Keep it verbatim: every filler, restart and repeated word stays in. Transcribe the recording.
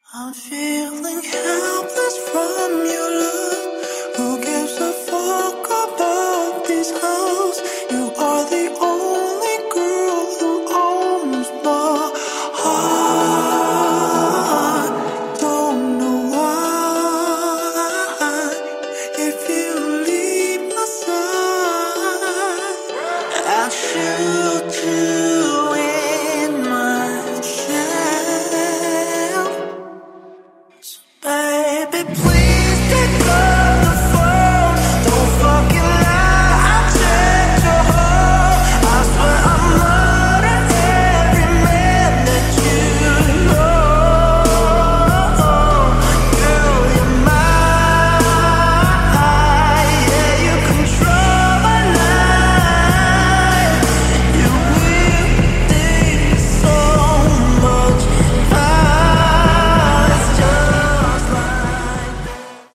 I'm feeling helpless from your love. Who gives a fuck about these hoes? You are the only girl who owns my heart. Don't know why. If you leave my side, I'll shoot you in myself. Baby, please.